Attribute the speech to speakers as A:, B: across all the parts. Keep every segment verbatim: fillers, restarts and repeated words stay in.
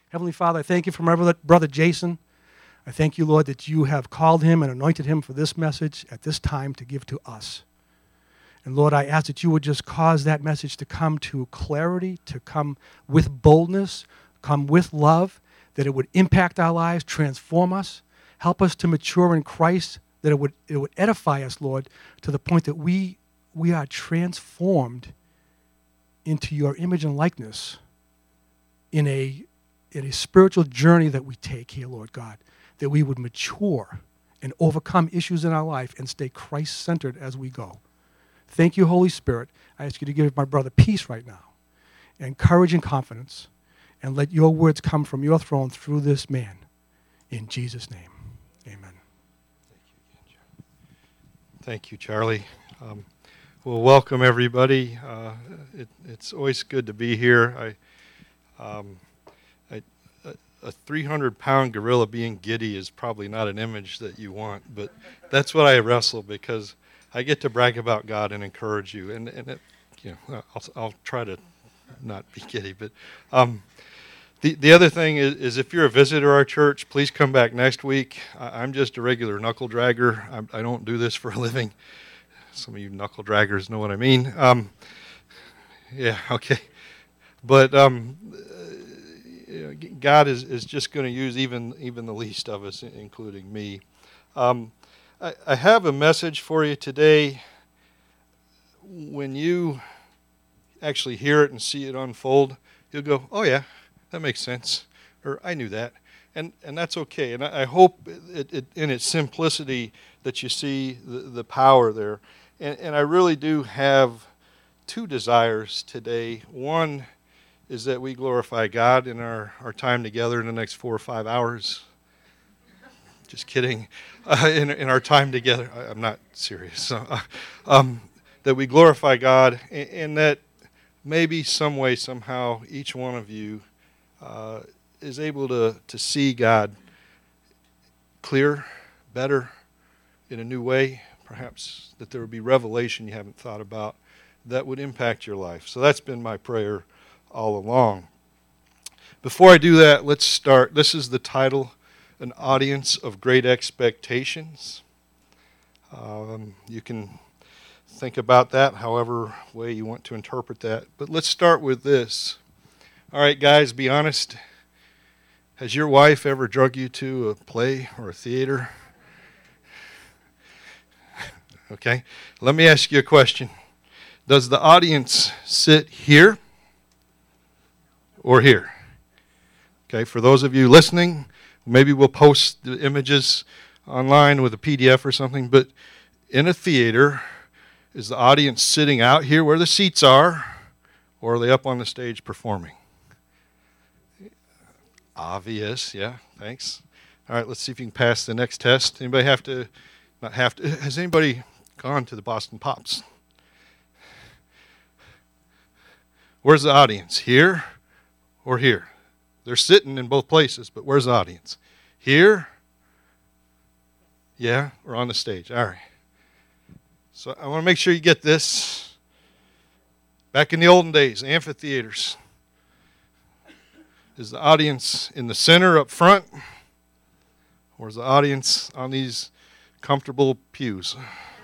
A: Heavenly Father, I thank you for my brother brother Jason. I thank you, Lord, that you have called him and anointed him for this message at this time to give to us. And Lord, I ask that you would just cause that message to come to clarity, to come with boldness, come with love, that it would impact our lives, transform us, help us to mature in Christ, that it would it would edify us, Lord, to the point that we we are transformed into your image and likeness in a in a spiritual journey that we take here, Lord God, that we would mature and overcome issues in our life and stay Christ-centered as we go. Thank you, Holy Spirit. I ask you to give my brother peace right now, and courage and confidence, and let your words come from your throne through this man. In Jesus' name, amen.
B: Thank you, Charlie. Um, well, welcome everybody. Uh, it, it's always good to be here. I, um, I, a, a three hundred pound gorilla being giddy is probably not an image that you want, but that's what I wrestle, because I get to brag about God and encourage you, and and it, you know, I'll, I'll try to not be giddy, but um, the the other thing is, is if you're a visitor to our church, please come back next week. I, I'm just a regular knuckle dragger. I, I don't do this for a living. Some of you knuckle draggers know what I mean. Um, yeah, okay, but um, God is, is just going to use even even the least of us, including me. Um, I, I have a message for you today. When you actually hear it and see it unfold, you'll go, oh yeah, that makes sense, or I knew that, and and that's okay. And I, I hope it, it, in its simplicity that you see the, the power there. And, and I really do have two desires today. One is that we glorify God in our, our time together in the next four or five hours. Just kidding. Uh, in, in our time together, I, I'm not serious. Uh, um, that we glorify God, and, and that maybe some way, somehow, each one of you uh, is able to, to see God clear, better, in a new way. Perhaps that there would be revelation you haven't thought about that would impact your life. So that's been my prayer all along. Before I do that, let's start. This is the title, An Audience of Great Expectations. Um, you can think about that however way you want to interpret that. But let's start with this. All right, guys, be honest. Has your wife ever drug you to a play or a theater? Okay, let me ask you a question. Does the audience sit here or here? Okay, for those of you listening, maybe we'll post the images online with a P D F or something, but in a theater, is the audience sitting out here where the seats are, or are they up on the stage performing? Obvious, yeah, thanks. All right, let's see if you can pass the next test. Anybody have to, not have to, has anybody gone to the Boston Pops? Where's the audience? Here or here? They're sitting in both places, but where's the audience? Here? Yeah, or on the stage. All right. So I want to make sure you get this. Back in the olden days, amphitheaters. Is the audience in the center up front? Or is the audience on these comfortable pews?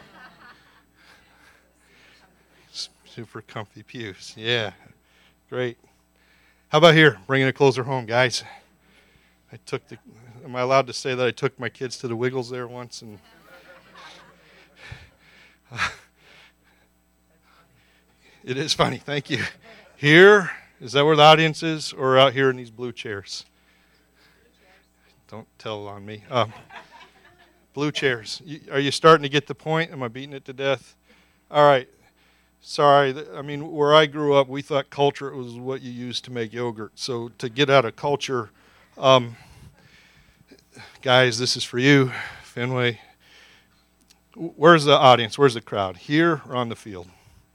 B: Super comfy pews. Yeah, great. How about here? Bringing it closer home, guys. I took the. Am I allowed to say that I took my kids to the Wiggles there once? And uh, it is funny. Thank you. Here, is that where the audience is, or out here in these blue chairs? Don't tell on me. Um, blue chairs. You, are you starting to get the point? Am I beating it to death? All right. Sorry, I mean, where I grew up, we thought culture was what you used to make yogurt. So to get out of culture, um, guys, this is for you, Fenway. Where's the audience? Where's the crowd? Here or on the field?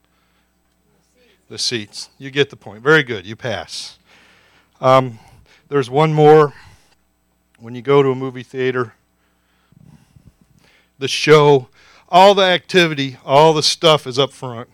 B: The seats. You get the point. Very good. You pass. Um, there's one more. When you go to a movie theater, the show, all the activity, all the stuff is up front.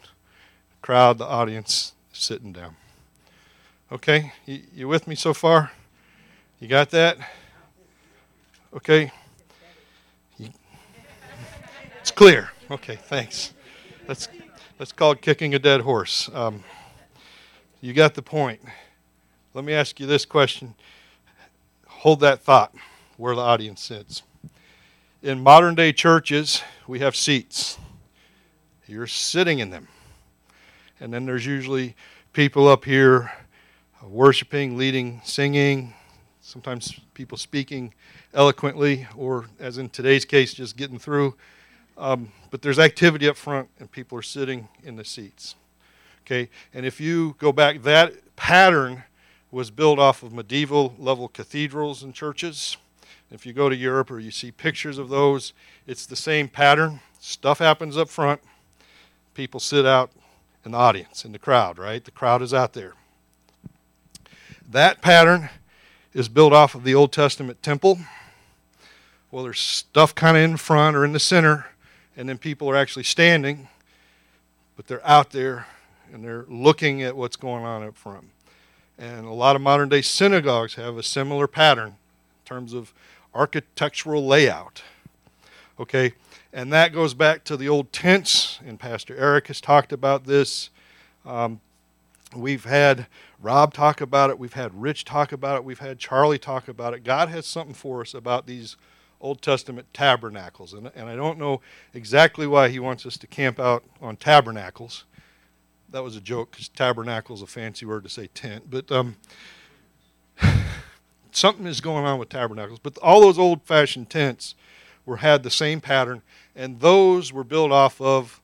B: Crowd, the audience, sitting down. Okay, you, you with me so far? You got that? Okay. You, it's clear. Okay, thanks. That's that's called kicking a dead horse. Um, you got the point. Let me ask you this question. Hold that thought where the audience sits. In modern day churches, we have seats. You're sitting in them. And then there's usually people up here worshiping, leading, singing, sometimes people speaking eloquently, or as in today's case, just getting through. Um, but there's activity up front, and people are sitting in the seats. Okay, and if you go back, that pattern was built off of medieval level cathedrals and churches. If you go to Europe or you see pictures of those, it's the same pattern. Stuff happens up front. People sit out in the audience, in the crowd, right? The crowd is out there. That pattern is built off of the Old Testament temple. Well, there's stuff kind of in front or in the center, and then people are actually standing, but they're out there and they're looking at what's going on up front. And a lot of modern day synagogues have a similar pattern in terms of architectural layout. Okay, and that goes back to the old tents, and Pastor Eric has talked about this. Um, we've had Rob talk about it. We've had Rich talk about it. We've had Charlie talk about it. God has something for us about these Old Testament tabernacles. And, and I don't know exactly why he wants us to camp out on tabernacles. That was a joke because tabernacle is a fancy word to say tent. But um, something is going on with tabernacles. But all those old-fashioned tents were had the same pattern, and those were built off of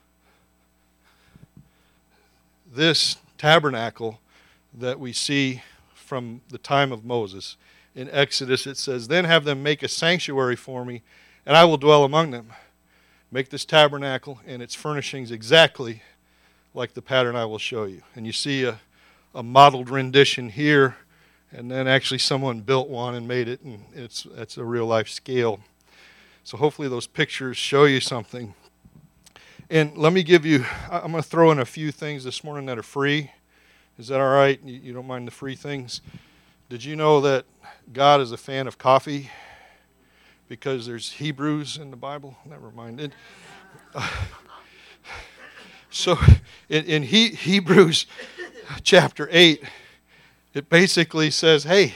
B: this tabernacle that we see from the time of Moses. In Exodus it says, "Then have them make a sanctuary for me, and I will dwell among them." Make this tabernacle and its furnishings exactly like the pattern I will show you. And you see a, a modeled rendition here, and then actually someone built one and made it, and it's it's a real life scale. So hopefully those pictures show you something. And let me give you, I'm going to throw in a few things this morning that are free. Is that all right? You, you don't mind the free things? Did you know that God is a fan of coffee? Because there's Hebrews in the Bible? Never mind. It, uh, so in, in he, Hebrews chapter eight, it basically says, hey,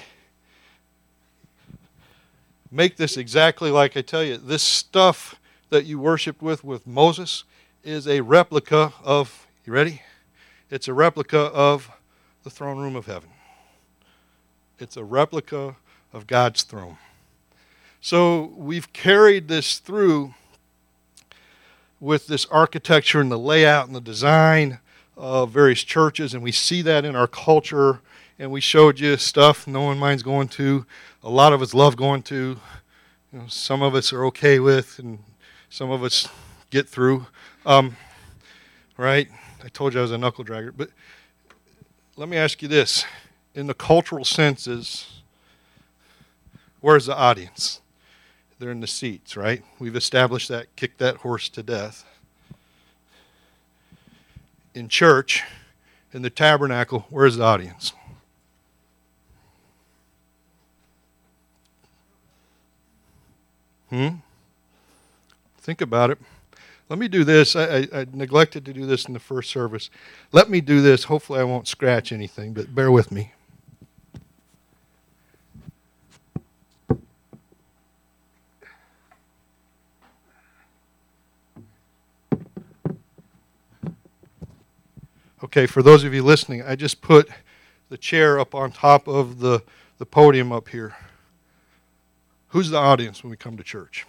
B: make this exactly like I tell you. This stuff that you worshiped with with Moses is a replica of, you ready? It's a replica of the throne room of heaven. It's a replica of God's throne. So we've carried this through with this architecture and the layout and the design of various churches, and we see that in our culture, and we showed you stuff no one minds going to. A lot of us love going to. You know, some of us are okay with, and some of us get through. Um, right? I told you I was a knuckle dragger. But let me ask you this. In the cultural senses, where's the audience? They're in the seats, right? We've established that, kick that horse to death. In church, in the tabernacle, where's the audience? Hmm? Think about it. Let me do this. I, I, I neglected to do this in the first service. Let me do this. Hopefully I won't scratch anything, but bear with me. Okay, for those of you listening, I just put the chair up on top of the, the podium up here. Who's the audience when we come to church?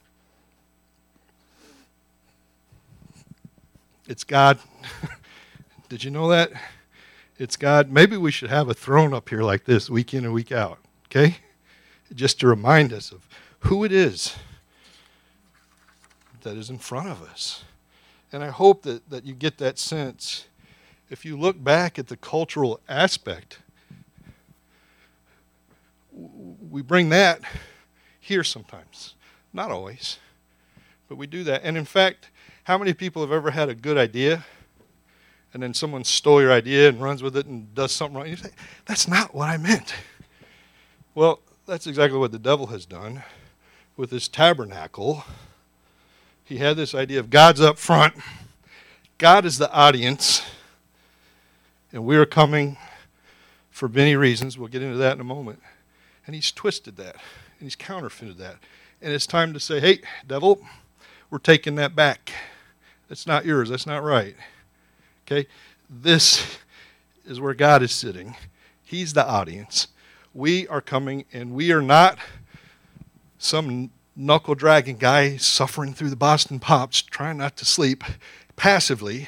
B: It's God. Did you know that? It's God. Maybe we should have a throne up here like this week in and week out, okay? Just to remind us of who it is that is in front of us. And I hope that, that you get that sense. If you look back at the cultural aspect, we bring that here sometimes. Not always, but we do that. And in fact, how many people have ever had a good idea and then someone stole your idea and runs with it and does something wrong? You say, that's not what I meant. Well, that's exactly what the devil has done with his tabernacle. He had this idea of God's up front, God is the audience, and we are coming for many reasons. We'll get into that in a moment. And he's twisted that, and he's counterfeited that. And it's time to say, hey, devil, we're taking that back. That's not yours. That's not right. Okay? This is where God is sitting. He's the audience. We are coming, and we are not some knuckle-dragging guy suffering through the Boston Pops, trying not to sleep passively.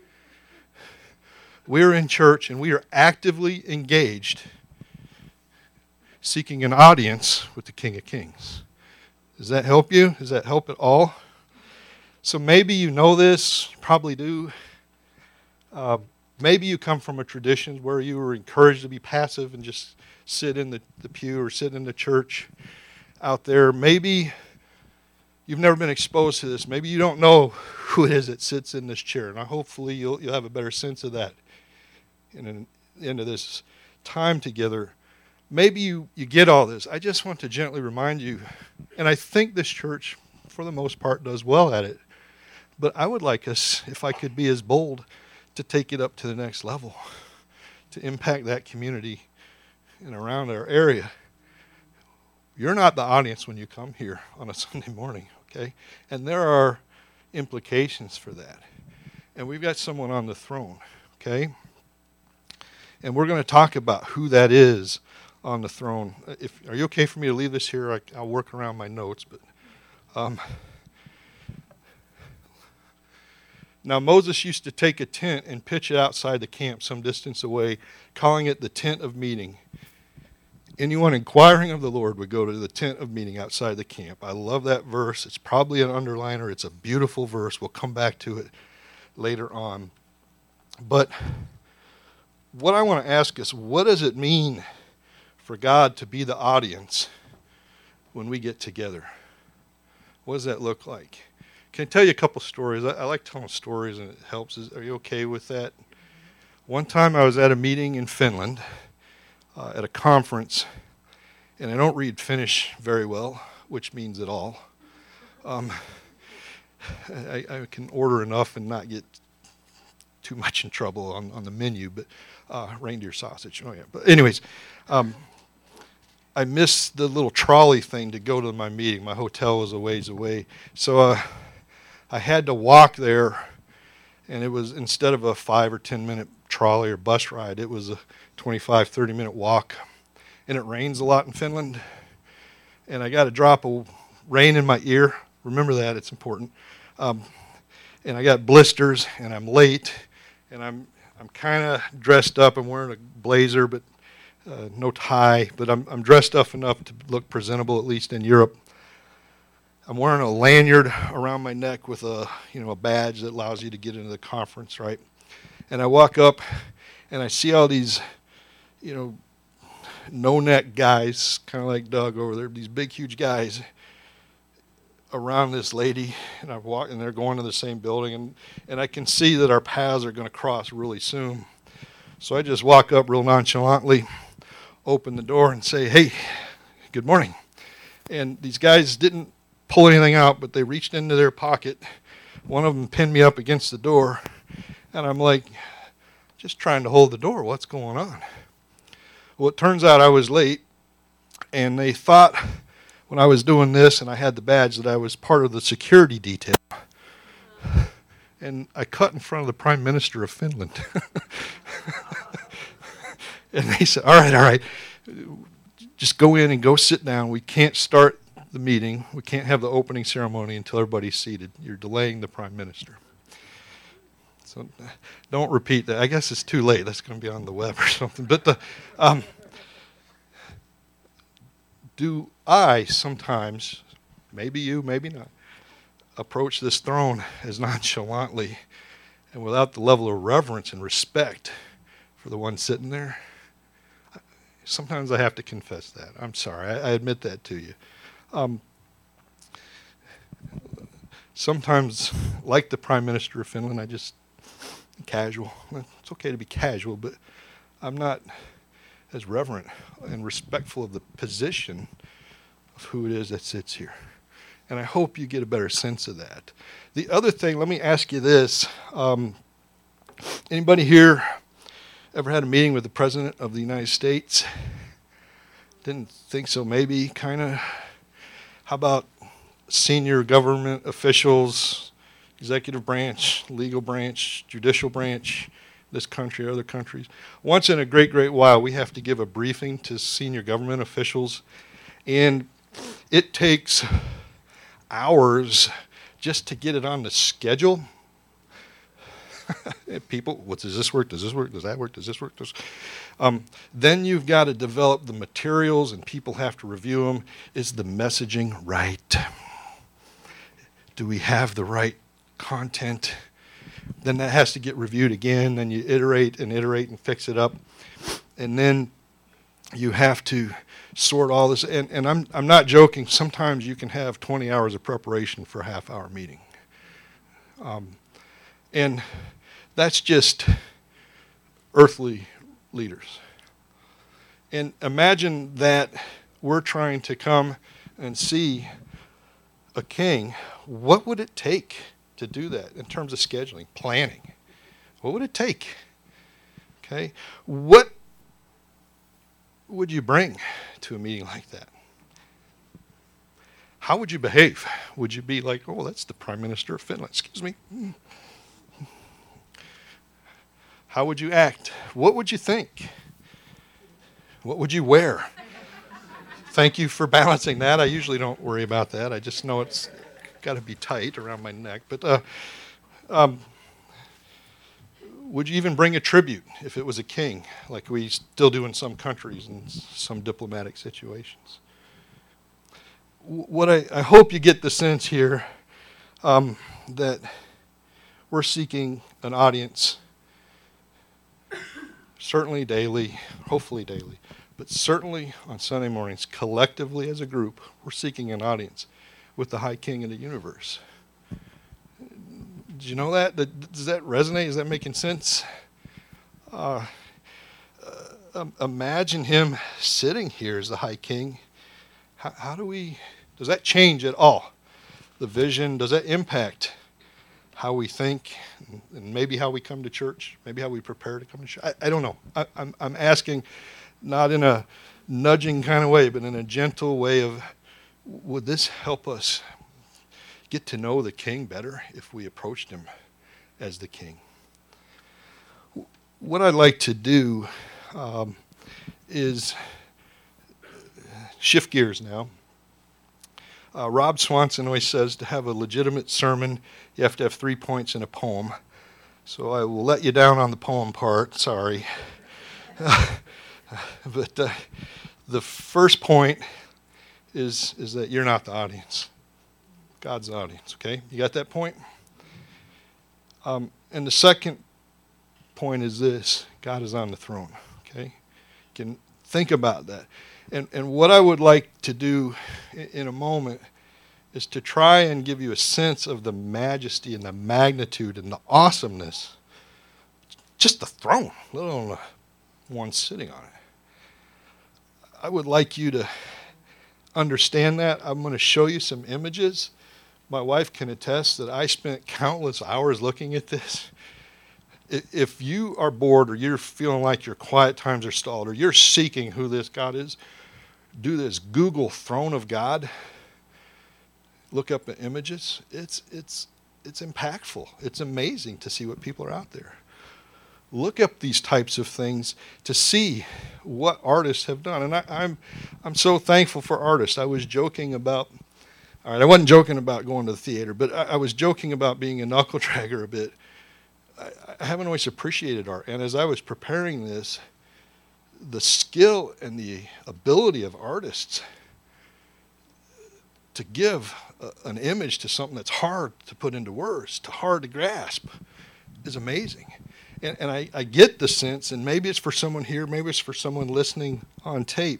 B: We're in church, and we are actively engaged, seeking an audience with the King of Kings. Does that help you? Does that help at all? So maybe you know this, you probably do. Uh, maybe you come from a tradition where you were encouraged to be passive and just sit in the, the pew or sit in the church out there. Maybe you've never been exposed to this. Maybe you don't know who it is that sits in this chair. And hopefully you'll, you'll have a better sense of that in the end of this time together. Maybe you, you get all this. I just want to gently remind you, and I think this church, for the most part, does well at it. But I would like us, if I could be as bold, to take it up to the next level, to impact that community and around our area. You're not the audience when you come here on a Sunday morning, okay? And there are implications for that. And we've got someone on the throne, okay? And we're going to talk about who that is on the throne. If, are you okay for me to leave this here? I, I'll work around my notes, but... Um, Now, Moses used to take a tent and pitch it outside the camp some distance away, calling it the tent of meeting. Anyone inquiring of the Lord would go to the tent of meeting outside the camp. I love that verse. It's probably an underliner. It's a beautiful verse. We'll come back to it later on. But what I want to ask is, what does it mean for God to be the audience when we get together? What does that look like? Can I tell you a couple stories? I, I like telling stories, and it helps. Is, are you okay with that? One time I was at a meeting in Finland, uh, at a conference, and I don't read Finnish very well, which means it all. Um, I, I can order enough and not get too much in trouble on, on the menu, but uh, reindeer sausage. Oh yeah. But anyways, um, I missed the little trolley thing to go to my meeting. My hotel was a ways away, so. Uh, I had to walk there, and it was, instead of a five or ten minute trolley or bus ride, it was a twenty-five, thirty minute walk. And it rains a lot in Finland, and I got a drop of rain in my ear. Remember that, it's important. Um, and I got blisters, and I'm late, and I'm I'm kind of dressed up. I'm wearing a blazer, but uh, no tie, but I'm I'm dressed up enough to look presentable, at least in Europe. I'm wearing a lanyard around my neck with a, you know, a badge that allows you to get into the conference, right? And I walk up, and I see all these, you know, no-neck guys, kind of like Doug over there, these big, huge guys around this lady, and I walk, and they're going to the same building, and, and I can see that our paths are going to cross really soon. So I just walk up real nonchalantly, open the door, and say, hey, good morning. And these guys didn't pull anything out, but they reached into their pocket. One of them pinned me up against the door, and I'm like, just trying to hold the door. What's going on? Well, it turns out I was late, and they thought when I was doing this and I had the badge that I was part of the security detail. And I cut in front of the Prime Minister of Finland. And they said, all right, all right, just go in and go sit down. We can't start the meeting. We can't have the opening ceremony until everybody's seated. You're delaying the Prime Minister. So don't repeat that. I guess it's too late. That's going to be on the web or something. But the, um, do I sometimes, maybe you, maybe not, approach this throne as nonchalantly and without the level of reverence and respect for the one sitting there? Sometimes I have to confess that. I'm sorry. I, I admit that to you. Um, sometimes, like the Prime Minister of Finland, I just casual. It's okay to be casual, but I'm not as reverent and respectful of the position of who it is that sits here. And I hope you get a better sense of that. The other thing, let me ask you this. Um, anybody here ever had a meeting with the President of the United States? Didn't think so, maybe, kind of. How about senior government officials, executive branch, legal branch, judicial branch, this country, other countries? Once in a great, great while, we have to give a briefing to senior government officials, and it takes hours just to get it on the schedule. People, what does this work? Does this work? Does that work? Does this work? Does, um, then you've got to develop the materials, and people have to review them. Is the messaging right? Do we have the right content? Then that has to get reviewed again. Then you iterate and iterate and fix it up, and then you have to sort all this. And, and I'm I'm not joking. Sometimes you can have twenty hours of preparation for a half-hour meeting. Um, and that's just earthly leaders. And imagine that we're trying to come and see a king. What would it take to do that in terms of scheduling, planning? What would it take? Okay. What would you bring to a meeting like that? How would you behave? Would you be like, oh, that's the Prime Minister of Finland, excuse me? How would you act? What would you think? What would you wear? Thank you for balancing that. I usually don't worry about that. I just know it's got to be tight around my neck. But uh, um, would you even bring a tribute if it was a king, like we still do in some countries and some diplomatic situations? What I, I hope you get the sense here um, that we're seeking an audience, certainly daily, hopefully daily, but certainly on Sunday mornings, collectively as a group, we're seeking an audience with the High King of the universe. Did you know that? Does that resonate? Is that making sense? Uh, uh, imagine him sitting here as the High King. How, how do we, does that change at all? The vision, does that impact how we think, and maybe how we come to church, maybe how we prepare to come to church? I, I don't know. I, I'm, I'm asking not in a nudging kind of way, but in a gentle way of, would this help us get to know the King better if we approached him as the King? What I'd like to do um, is shift gears now. Uh, Rob Swanson always says to have a legitimate sermon, you have to have three points in a poem. So I will let you down on the poem part, sorry. but uh, the first point is, is that you're not the audience. God's the audience, okay? You got that point? Um, and the second point is this: God is on the throne, okay? You can think about that. And and what I would like to do in, in a moment is to try and give you a sense of the majesty and the magnitude and the awesomeness, just the throne, let alone the one sitting on it. I would like you to understand that. I'm going to show you some images. My wife can attest that I spent countless hours looking at this. If you are bored or you're feeling like your quiet times are stalled or you're seeking who this God is, do this. Google Throne of God. Look up the images. It's, it's, it's impactful. It's amazing to see what people are out there. Look up these types of things to see what artists have done. And I, I'm, I'm so thankful for artists. I was joking about, all right, I wasn't joking about going to the theater, but I, I was joking about being a knuckle dragger a bit. I, I haven't always appreciated art. And as I was preparing this, the skill and the ability of artists to give a, an image to something that's hard to put into words, to hard to grasp, is amazing. And, and I, I get the sense, and maybe it's for someone here, maybe it's for someone listening on tape,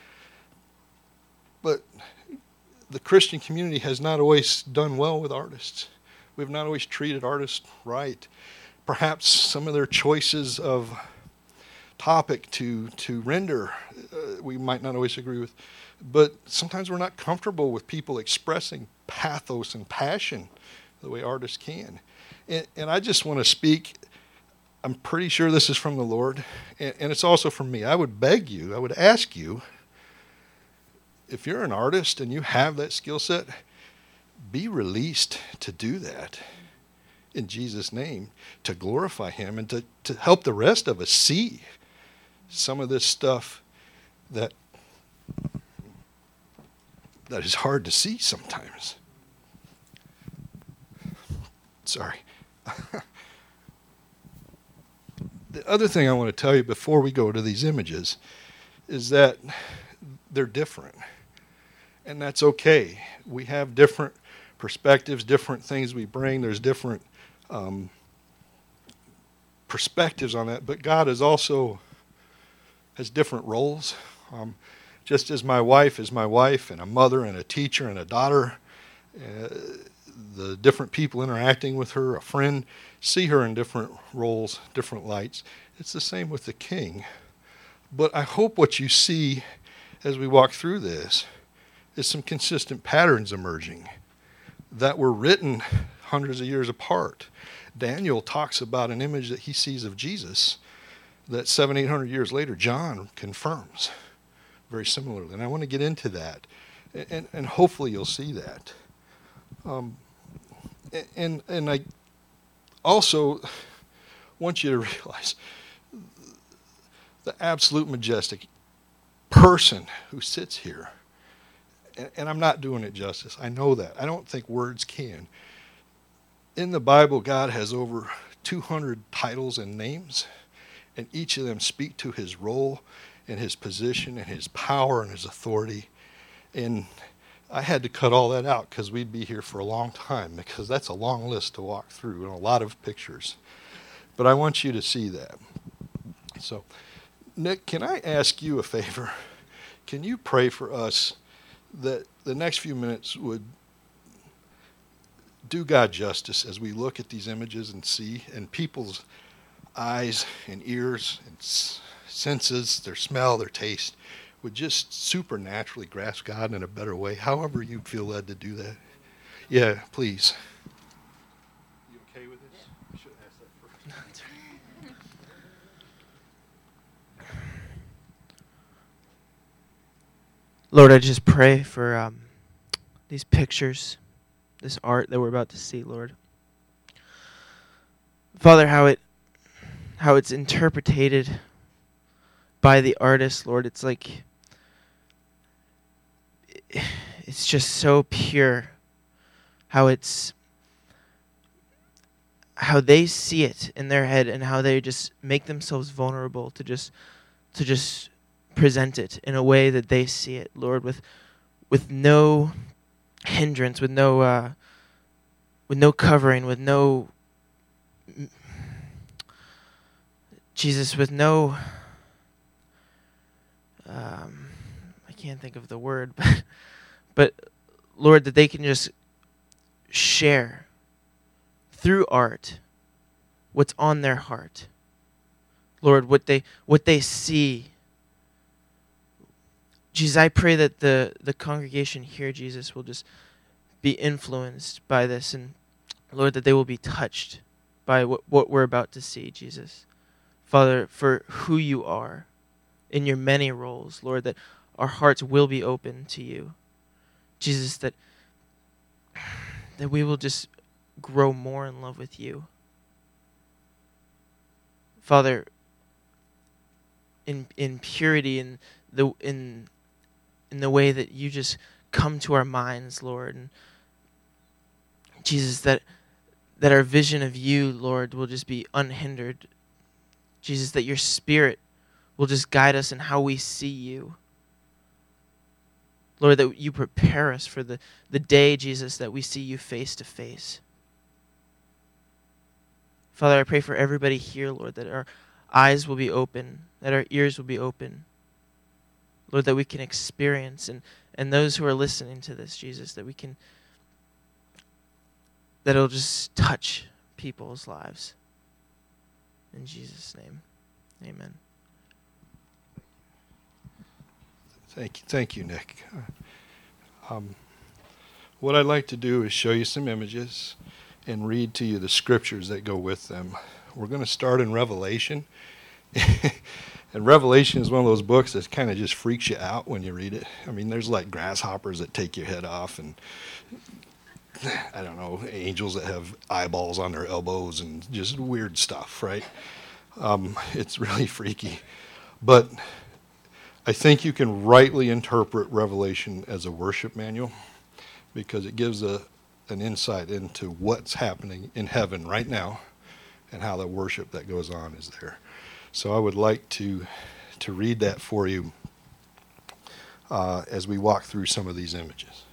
B: but the Christian community has not always done well with artists. We've not always treated artists right. Perhaps some of their choices of topic to to render. Uh, we might not always agree with, but sometimes we're not comfortable with people expressing pathos and passion the way artists can. And, and I just want to speak. I'm pretty sure this is from the Lord, and, and it's also from me. I would beg you, I would ask you, if you're an artist and you have that skill set, be released to do that in Jesus' name, to glorify him and to, to help the rest of us see some of this stuff that that is hard to see sometimes. Sorry. The other thing I want to tell you before we go to these images is that they're different. And that's okay. We have different perspectives, different things we bring. There's different um, perspectives on that. But God is also has different roles. Um, just as my wife is my wife and a mother and a teacher and a daughter, uh, the different people interacting with her, a friend, see her in different roles, different lights. It's the same with the king. But I hope what you see as we walk through this is some consistent patterns emerging that were written hundreds of years apart. Daniel talks about an image that he sees of Jesus that seven, eight hundred years later, John confirms very similarly. And I want to get into that. And, and hopefully you'll see that. Um, and, and I also want you to realize the absolute majestic person who sits here. And, and I'm not doing it justice. I know that. I don't think words can. In the Bible, God has over two hundred titles and names, and each of them speak to his role and his position and his power and his authority. And I had to cut all that out because we'd be here for a long time, because that's a long list to walk through and a lot of pictures. But I want you to see that. So, Nick, can I ask you a favor? Can you pray for us that the next few minutes would do God justice as we look at these images and see, and people's eyes and ears and senses, their smell, their taste, would just supernaturally grasp God in a better way, however you feel led to do that. Yeah, please. You okay with this? I should ask that first.
C: Lord, I just pray for um, these pictures, this art that we're about to see, Lord. Father, how it how it's interpreted by the artist, Lord, it's like it's just so pure how it's how they see it in their head and how they just make themselves vulnerable to just to just present it in a way that they see it, Lord, with with no hindrance, with no uh, with no covering, with no Jesus, with no um, I can't think of the word, but but Lord, that they can just share through art what's on their heart. Lord, what they what they see. Jesus, I pray that the, the congregation here, Jesus, will just be influenced by this, and Lord, that they will be touched by what, what we're about to see, Jesus. Father, for who you are in your many roles, Lord, that our hearts will be open to you. Jesus, that that we will just grow more in love with you. Father, in in purity, in the in in the way that you just come to our minds, Lord, and Jesus, that that our vision of you, Lord, will just be unhindered. Jesus, that your Spirit will just guide us in how we see you. Lord, that you prepare us for the, the day, Jesus, that we see you face to face. Father, I pray for everybody here, Lord, that our eyes will be open, that our ears will be open. Lord, that we can experience, and, and those who are listening to this, Jesus, that we can, that it'll just touch people's lives. In Jesus' name, amen.
B: Thank you, thank you, Nick. Um, what I'd like to do is show you some images and read to you the scriptures that go with them. We're going to start in Revelation. And Revelation is one of those books that kind of just freaks you out when you read it. I mean, there's like grasshoppers that take your head off, and I don't know, angels that have eyeballs on their elbows, and just weird stuff, right? Um, it's really freaky. But I think you can rightly interpret Revelation as a worship manual because it gives a, an insight into what's happening in heaven right now and how the worship that goes on is there. So I would like to, to read that for you uh, as we walk through some of these images.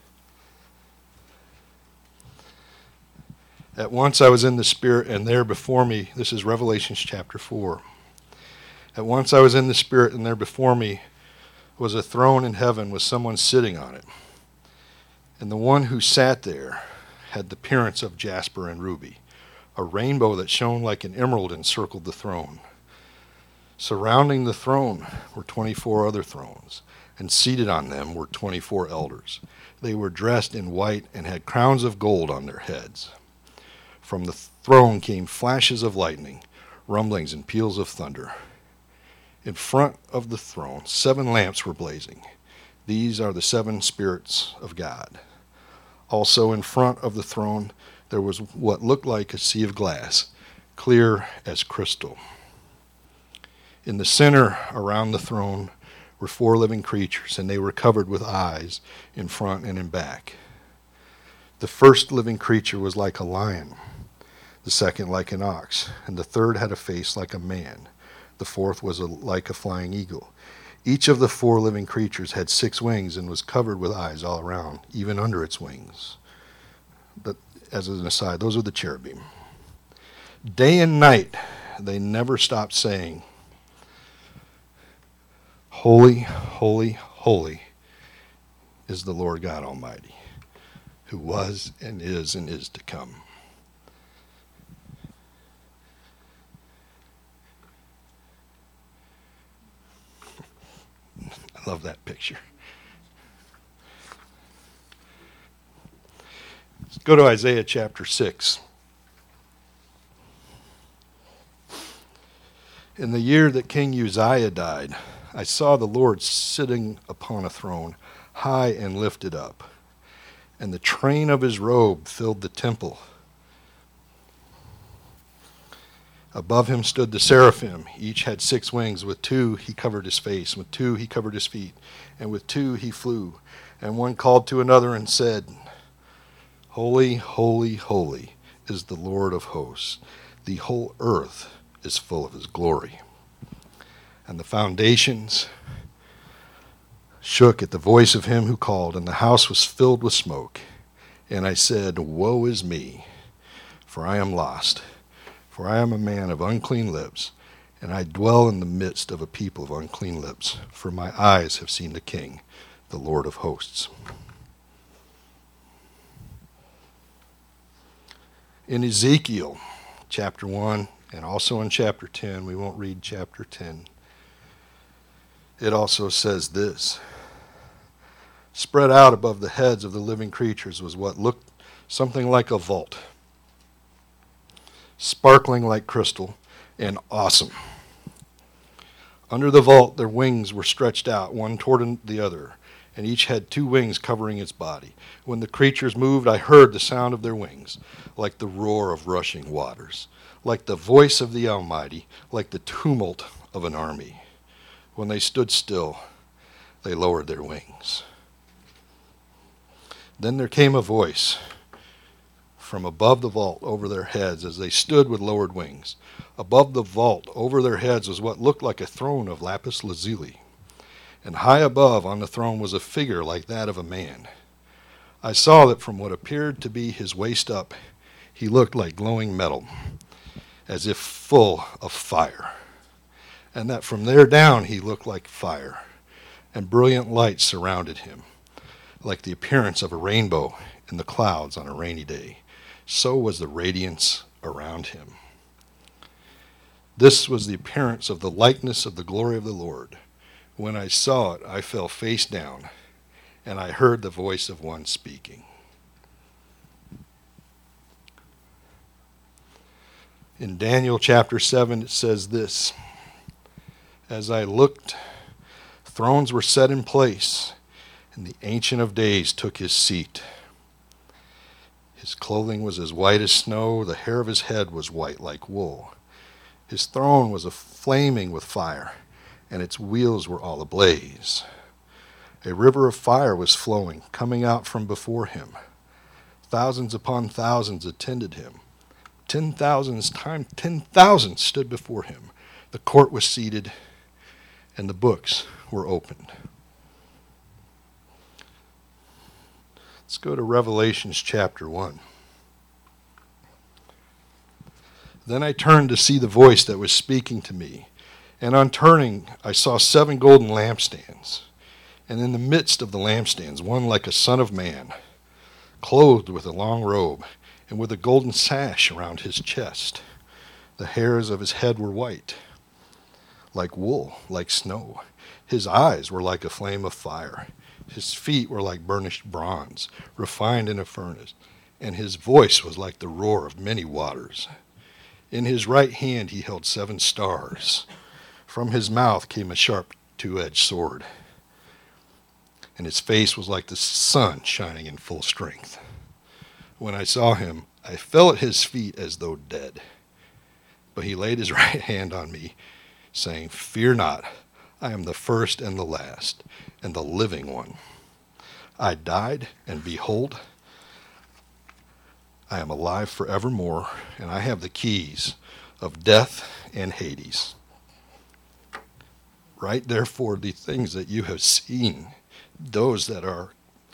B: At once I was in the Spirit, and there before me, this is Revelation chapter four. At once I was in the Spirit, and there before me was a throne in heaven with someone sitting on it. And the one who sat there had the appearance of jasper and ruby. A rainbow that shone like an emerald encircled the throne. Surrounding the throne were twenty-four other thrones, and seated on them were twenty-four elders. They were dressed in white and had crowns of gold on their heads. From the throne came flashes of lightning, rumblings and peals of thunder. In front of the throne, seven lamps were blazing. These are the seven spirits of God. Also in front of the throne, there was what looked like a sea of glass, clear as crystal. In the center around the throne were four living creatures, and they were covered with eyes in front and in back. The first living creature was like a lion, the second like an ox, and the third had a face like a man. The fourth was a, like a flying eagle. Each of the four living creatures had six wings and was covered with eyes all around, even under its wings. But as an aside, those are the cherubim. Day and night, they never stopped saying, "Holy, holy, holy is the Lord God Almighty, who was and is and is to come." I love that picture. Let's go to Isaiah chapter six. In the year that King Uzziah died, I saw the Lord sitting upon a throne, high and lifted up, and the train of his robe filled the temple. Above him stood the seraphim. Each had six wings. With two he covered his face, with two he covered his feet, and with two he flew. And one called to another and said, "Holy, holy, holy is the Lord of hosts. The whole earth is full of his glory." And the foundations shook at the voice of him who called, and the house was filled with smoke. And I said, "Woe is me, for I am lost. For I am a man of unclean lips, and I dwell in the midst of a people of unclean lips. For my eyes have seen the King, the Lord of hosts." In Ezekiel chapter one, and also in chapter ten, we won't read chapter ten, it also says this: "Spread out above the heads of the living creatures was what looked something like a vault, sparkling like crystal and awesome. Under the vault their wings were stretched out, one toward the other, and each had two wings covering its body. When the creatures moved, I heard the sound of their wings, like the roar of rushing waters, like the voice of the Almighty, like the tumult of an army. When they stood still, they lowered their wings. Then there came a voice from above the vault over their heads as they stood with lowered wings. Above the vault over their heads was what looked like a throne of lapis lazuli, and high above on the throne was a figure like that of a man. I saw that from what appeared to be his waist up, he looked like glowing metal, as if full of fire, and that from there down he looked like fire, and brilliant light surrounded him, like the appearance of a rainbow in the clouds on a rainy day. So was the radiance around him. This was the appearance of the likeness of the glory of the Lord, When I saw it, I fell face down, and I heard the voice of one speaking. In Daniel chapter seven, it says this: As I looked, thrones were set in place, and the Ancient of Days took his seat. His clothing was as white as snow, the hair of his head was white like wool. His throne was a flaming with fire, and its wheels were all ablaze. A river of fire was flowing, coming out from before him. Thousands upon thousands attended him. Ten thousands times ten thousand stood before him. The court was seated, and the books were opened. Let's go to Revelations chapter one. Then I turned to see the voice that was speaking to me, and on turning I saw seven golden lampstands, and in the midst of the lampstands one like a son of man, clothed with a long robe, and with a golden sash around his chest. The hairs of his head were white, like wool, like snow. His eyes were like a flame of fire. His feet were like burnished bronze, refined in a furnace, and his voice was like the roar of many waters. In his right hand he held seven stars. From his mouth came a sharp two-edged sword, and his face was like the sun shining in full strength. When I saw him, I fell at his feet as though dead. But he laid his right hand on me, saying, Fear not, I am the first and the last, and the living one. I died, and behold, I am alive forevermore, and I have the keys of death and Hades. Write therefore the things that you have seen, those that are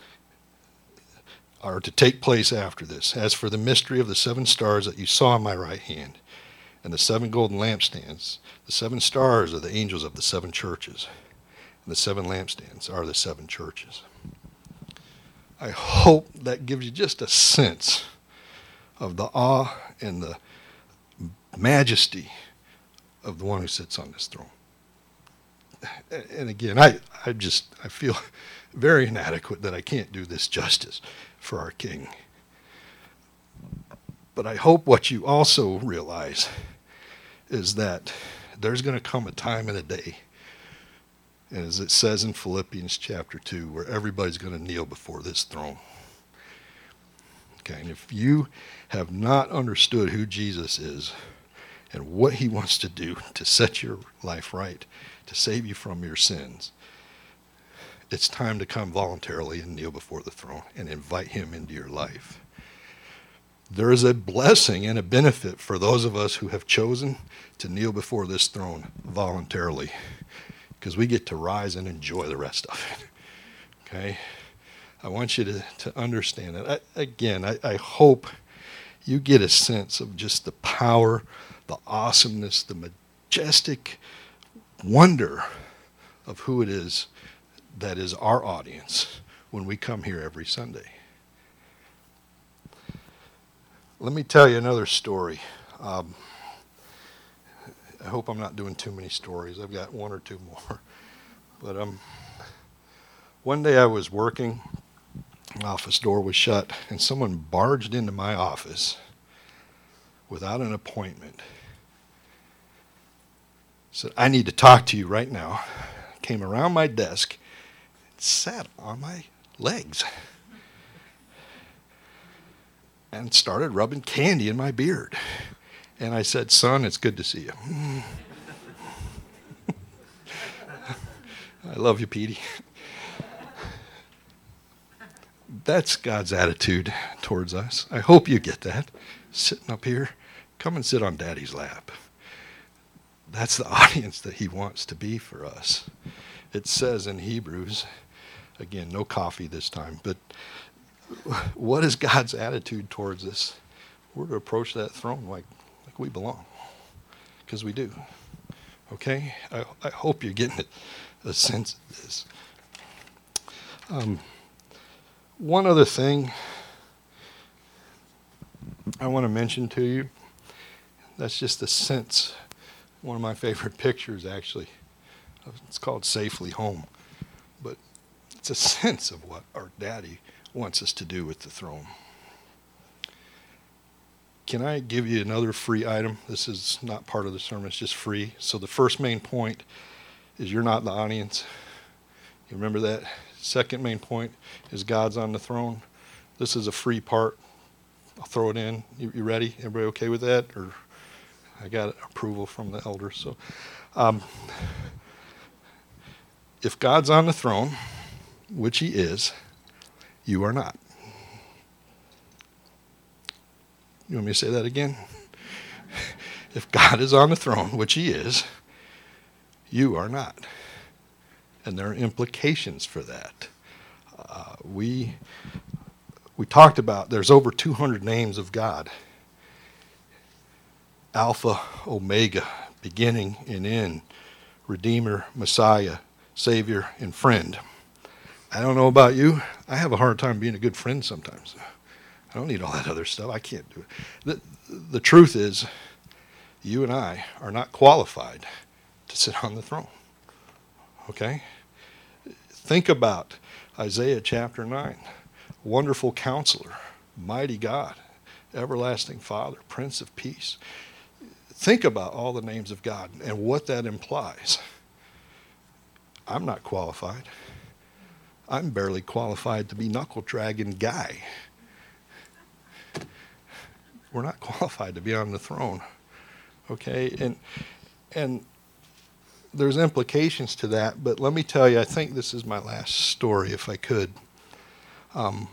B: are to take place after this. As for the mystery of the seven stars that you saw in my right hand, and the seven golden lampstands, the seven stars are the angels of the seven churches, and the seven lampstands are the seven churches. I hope that gives you just a sense of the awe and the majesty of the one who sits on this throne. And again, I, I just, I feel very inadequate that I can't do this justice for our King. But I hope what you also realize is that there's going to come a time and a day, and as it says in Philippians chapter two, where everybody's going to kneel before this throne. Okay, and if you have not understood who Jesus is and what he wants to do to set your life right, to save you from your sins, it's time to come voluntarily and kneel before the throne and invite him into your life. There is a blessing and a benefit for those of us who have chosen to kneel before this throne voluntarily, because we get to rise and enjoy the rest of it. Okay? I want you to, to understand that. I, again, I, I hope you get a sense of just the power, the awesomeness, the majestic wonder of who it is that is our audience when we come here every Sunday. Let me tell you another story. Um, I hope I'm not doing too many stories. I've got one or two more. But um, one day I was working, my office door was shut, and someone barged into my office without an appointment. Said, I need to talk to you right now. Came around my desk, sat on my legs, and started rubbing candy in my beard. And I said, son, it's good to see you. I love you, Petey. That's God's attitude towards us. I hope you get that. Sitting up here, come and sit on Daddy's lap. That's the audience that he wants to be for us. It says in Hebrews, again, no coffee this time, but what is God's attitude towards us? We're to approach that throne like, like we belong, because we do. Okay? I, I hope you're getting a, a sense of this. Um, one other thing I want to mention to you, that's just the sense, one of my favorite pictures actually, It's called Safely Home. But it's a sense of what our daddy wants us to do with the throne. Can I give you another free item? This is not part of the sermon, it's just free. So the first main point is you're not the audience. You remember that? Second main point is God's on the throne. This is a free part. I'll throw it in. You, you ready? Everybody okay with that? Or I got approval from the elders. So, um, if God's on the throne, which he is, you are not. You want me to say that again? If God is on the throne, which he is, you are not. And there are implications for that. Uh, we we talked about there's over two hundred names of God. Alpha, Omega, beginning and end, Redeemer, Messiah, Savior, and friend. I don't know about you. I have a hard time being a good friend sometimes. I don't need all that other stuff. I can't do it. The, the truth is, you and I are not qualified to sit on the throne. Okay? Think about Isaiah chapter nine. Wonderful Counselor, Mighty God, Everlasting Father, Prince of Peace. Think about all the names of God and what that implies. I'm not qualified. I'm barely qualified to be Knuckle Dragon Guy. We're not qualified to be on the throne. Okay? And and there's implications to that, but let me tell you, I think this is my last story, if I could. Um,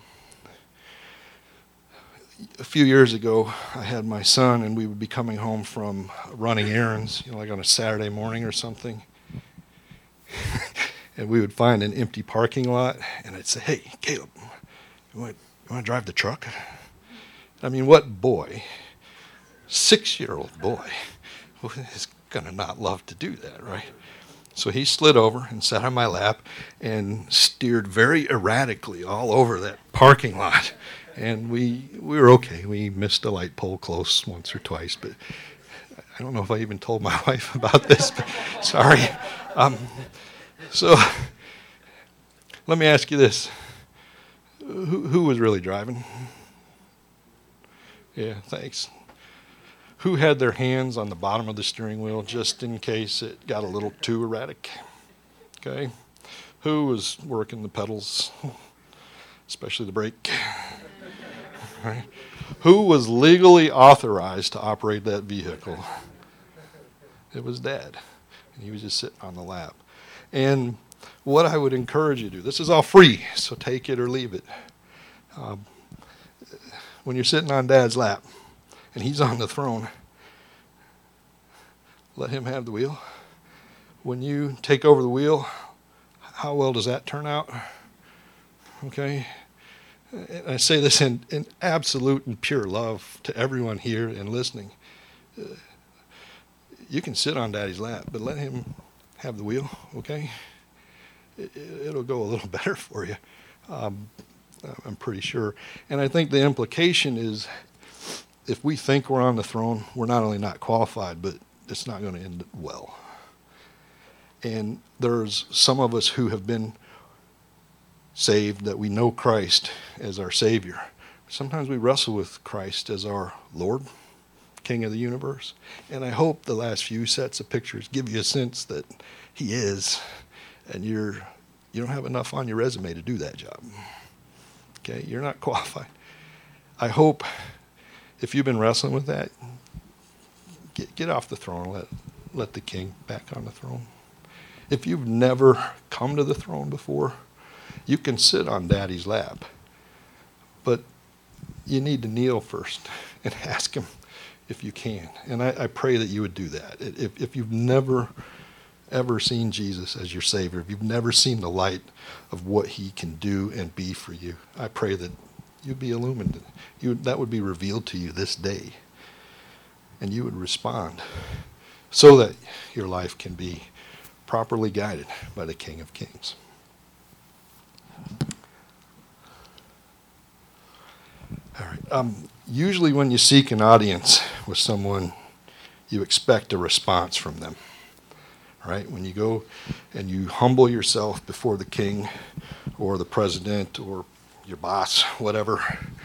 B: a few years ago, I had my son, and we would be coming home from running errands, you know, like on a Saturday morning or something. And we would find an empty parking lot, and I'd say, "Hey, Caleb, you want, you want to drive the truck?" I mean, what boy, six-year-old boy, is going to not love to do that, right? So he slid over and sat on my lap and steered very erratically all over that parking lot. And we we were okay. We missed a light pole close once or twice, but I don't know if I even told my wife about this, but sorry. Um, so let me ask you this. Who, who was really driving? Yeah, thanks. Who had their hands on the bottom of the steering wheel just in case it got a little too erratic? Okay. Who was working the pedals, especially the brake? Right. Who was legally authorized to operate that vehicle? It was Dad. And he was just sitting on the lap. And what I would encourage you to do, this is all free, so take it or leave it. Um, when you're sitting on Dad's lap and he's on the throne, let him have the wheel. When you take over the wheel, how well does that turn out? Okay? And I say this in, in absolute and pure love to everyone here and listening. Uh, you can sit on Daddy's lap, but let him have the wheel, okay? It, it'll go a little better for you, um, I'm pretty sure. And I think the implication is if we think we're on the throne, we're not only not qualified, but it's not going to end well. And there's some of us who have been saved that we know Christ as our Savior. Sometimes we wrestle with Christ as our Lord, King of the universe. And I hope the last few sets of pictures give you a sense that he is, and you're you don't have enough on your resume to do that job. Okay, you're not qualified. I hope if you've been wrestling with that, get get off the throne, let let the King back on the throne. If you've never come to the throne before, you can sit on Daddy's lap, but you need to kneel first and ask him if you can. And I, I pray that you would do that. If, if you've never, ever seen Jesus as your Savior, if you've never seen the light of what he can do and be for you, I pray that you'd be illumined. You, that would be revealed to you this day, and you would respond so that your life can be properly guided by the King of Kings. All right. Um, usually when you seek an audience with someone, you expect a response from them, All right, when you go and you humble yourself before the king or the president or your boss, whatever.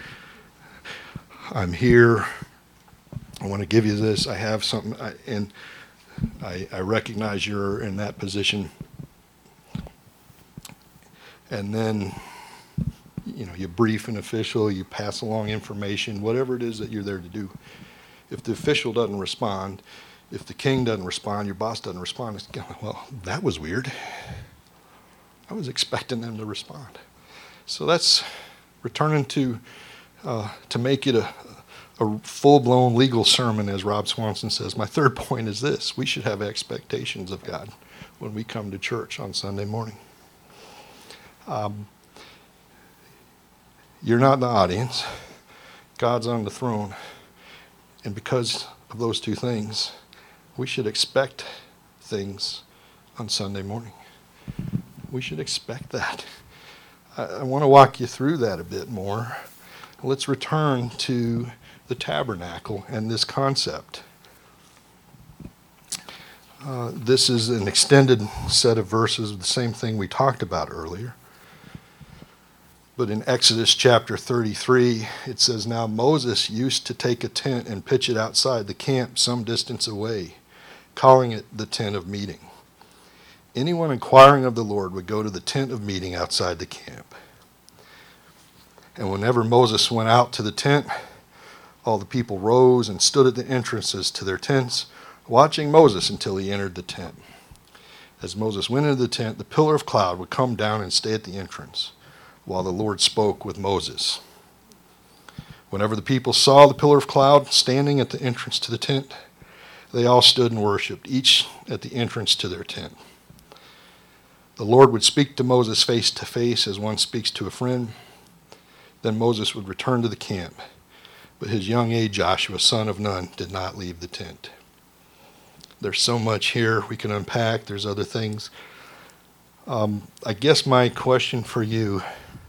B: I'm here. I want to give you this. I have something, I, and I, I recognize you're in that position. And then, you know, you brief an official, you pass along information, whatever it is that you're there to do. If the official doesn't respond, if the king doesn't respond, your boss doesn't respond, it's, well, that was weird. I was expecting them to respond. So that's returning to uh, to make it a, a full-blown legal sermon, as Rob Swanson says. My third point is this: we should have expectations of God when we come to church on Sunday morning. Um, you're not in the audience. God's on the throne. And because of those two things, we should expect things on Sunday morning. We should expect that. I, I want to walk you through that a bit more. Let's return to the tabernacle and this concept. Uh, this is an extended set of verses of the same thing we talked about earlier. But in Exodus chapter thirty-three, it says, "Now Moses used to take a tent and pitch it outside the camp some distance away, calling it the tent of meeting. Anyone inquiring of the Lord would go to the tent of meeting outside the camp. And whenever Moses went out to the tent, all the people rose and stood at the entrances to their tents, watching Moses until he entered the tent. As Moses went into the tent, the pillar of cloud would come down and stay at the entrance, while the Lord spoke with Moses. Whenever the people saw the pillar of cloud standing at the entrance to the tent, they all stood and worshipped, each at the entrance to their tent. The Lord would speak to Moses face to face as one speaks to a friend. Then Moses would return to the camp, but his young aide Joshua, son of Nun, did not leave the tent." There's so much here we can unpack. There's other things. Um, I guess my question for you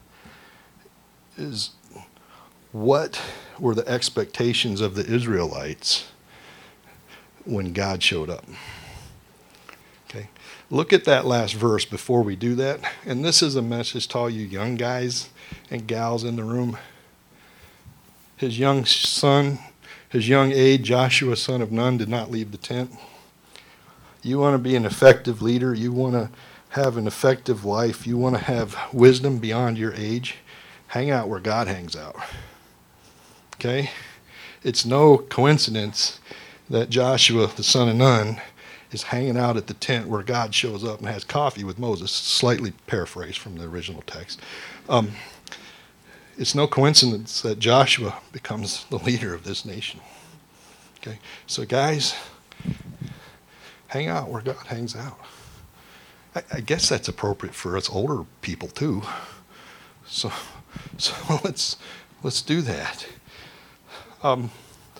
B: is, what were the expectations of the Israelites when God showed up? Okay, look at that last verse before we do that. And this is a message to all you young guys and gals in the room. His young son, his young aide, Joshua, son of Nun, did not leave the tent. You want to be an effective leader. You want to have an effective life. You want to have wisdom beyond your age. Hang out where God hangs out. Okay? It's no coincidence that Joshua, the son of Nun, is hanging out at the tent where God shows up and has coffee with Moses, slightly paraphrased from the original text. Um, it's no coincidence that Joshua becomes the leader of this nation. Okay? So guys, hang out where God hangs out. I, I guess that's appropriate for us older people too. So, so let's let's do that. Um,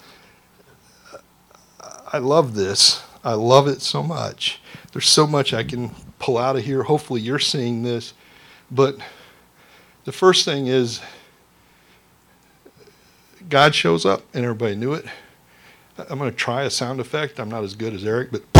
B: I love this. I love it so much. There's so much I can pull out of here. Hopefully you're seeing this. But the first thing is, God shows up and everybody knew it. I'm going to try a sound effect. I'm not as good as Eric, but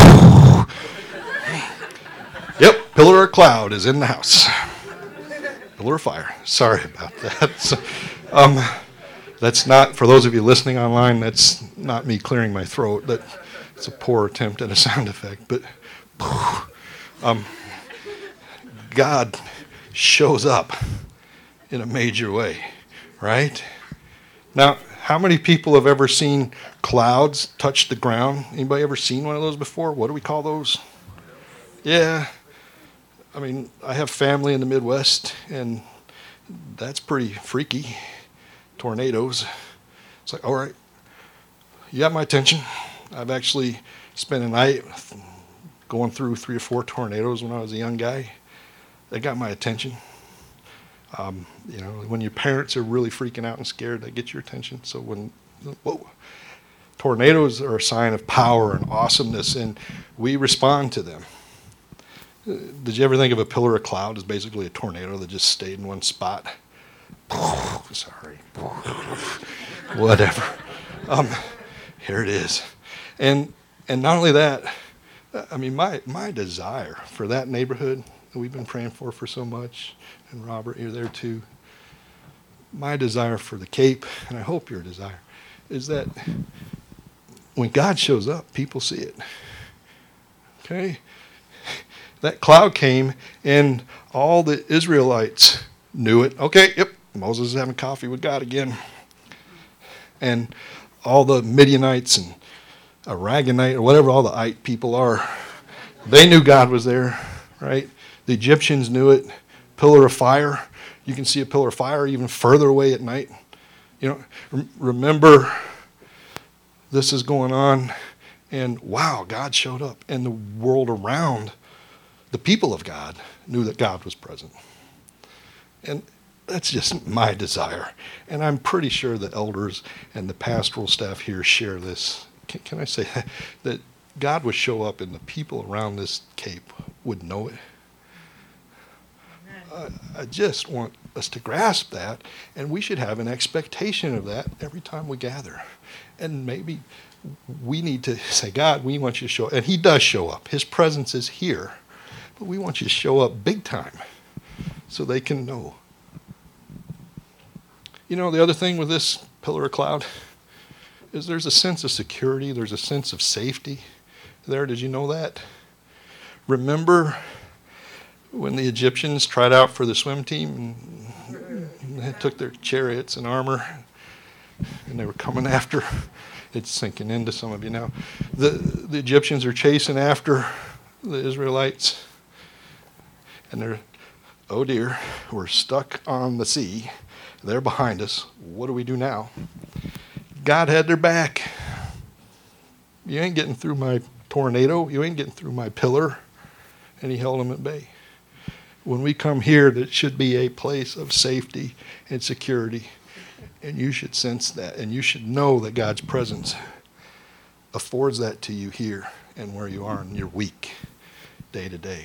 B: yep, pillar of cloud is in the house. Pillar of fire. Sorry about that. So, um, that's not, for those of you listening online, that's not me clearing my throat. That it's a poor attempt at a sound effect. But um, God shows up in a major way, right? Now, how many people have ever seen clouds touch the ground? Anybody ever seen one of those before? What do we call those? Yeah. I mean, I have family in the Midwest, and that's pretty freaky. Tornadoes. It's like, all right, you got my attention. I've actually spent a night going through three or four tornadoes when I was a young guy. They got my attention. Um, you know, when your parents are really freaking out and scared, they get your attention. So when, whoa, tornadoes are a sign of power and awesomeness, and we respond to them. Did you ever think of a pillar of cloud as basically a tornado that just stayed in one spot? Sorry. Whatever. Um, here it is. And and not only that, I mean, my, my desire for that neighborhood that we've been praying for for so much, and Robert, you're there too, my desire for the Cape, and I hope your desire, is that when God shows up, people see it. Okay? That cloud came, and all the Israelites knew it. Okay, yep, Moses is having coffee with God again. And all the Midianites and Aragonite, or whatever all the Ite people are, they knew God was there, right? The Egyptians knew it. Pillar of fire. You can see a pillar of fire even further away at night. You know, rem- remember this is going on, and wow, God showed up, and the world around, the people of God, knew that God was present. And that's just my desire. And I'm pretty sure the elders and the pastoral staff here share this. Can, can I say that? That God would show up and the people around this Cape would know it. Uh, I just want us to grasp that, and we should have an expectation of that every time we gather. And maybe we need to say, God, we want you to show up. And he does show up. His presence is here. But we want you to show up big time so they can know. You know, the other thing with this pillar of cloud is there's a sense of security. There's a sense of safety there. Did you know that? Remember when the Egyptians tried out for the swim team and they took their chariots and armor and they were coming after? It's sinking into some of you now. The, the Egyptians are chasing after the Israelites. And they're, oh dear, we're stuck on the sea. They're behind us. What do we do now? God had their back. You ain't getting through my tornado. You ain't getting through my pillar. And he held them at bay. When we come here, that should be a place of safety and security. And you should sense that. And you should know that God's presence affords that to you here and where you are in your week, day to day.